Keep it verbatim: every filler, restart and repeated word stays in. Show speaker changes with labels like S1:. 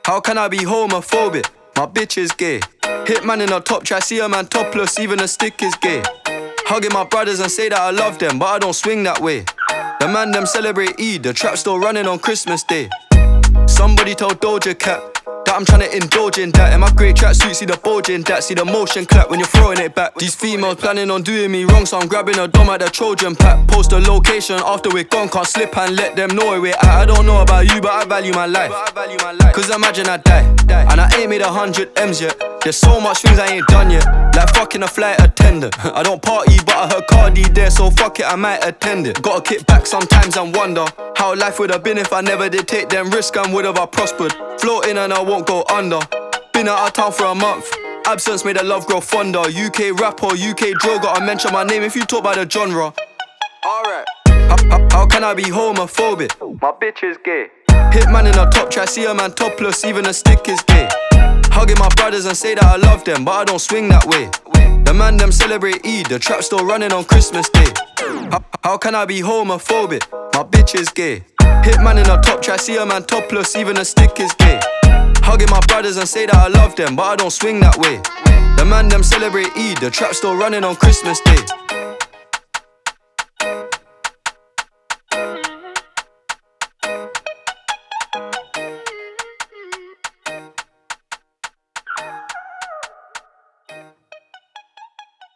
S1: How can I be homophobic? My bitch is gay. Hitman in a top try, see a man topless, even a stick is gay. Hugging my brothers and say that I love them, but I don't swing that way. The man them celebrate Eid, the trap still running on Christmas Day. Somebody told Doja Cat that I'm tryna indulge in that. In my grey tracksuit, see the bulge in that. See the motion clap when you're throwing it back. These females planning on doing me wrong, so I'm grabbing a dom at the Trojan pack. Post a location after we're gone, can't slip and let them know where we're at. I don't know about you, but I value my life. Cause imagine I die, and I ain't made a hundred M's yet. There's so much things I ain't done yet, like fucking a flight attendant. I don't party, but I heard Cardi there, so fuck it, I might attend it. Gotta kick back sometimes and wonder how life would have been if I never did take them risks, and would have I prospered. Floating and I won't go under. Been out of town for a month, absence made the love grow fonder. U K rap or U K drill, gotta mention my name if you talk about the genre. Alright. How, how, how can I be homophobic? My bitch is gay. Hitman in a top try, see a man topless, even a stick is gay. Hugging my brothers and say that I love them, but I don't swing that way. The man them celebrate Eid, the trap still running on Christmas Day. How, how can I be homophobic? My bitch is gay. Hitman in a top try, see a man topless, even a stick is gay. Hugging my brothers and say that I love them, but I don't swing that way. The man them celebrate Eid, the trap still running on Christmas Day.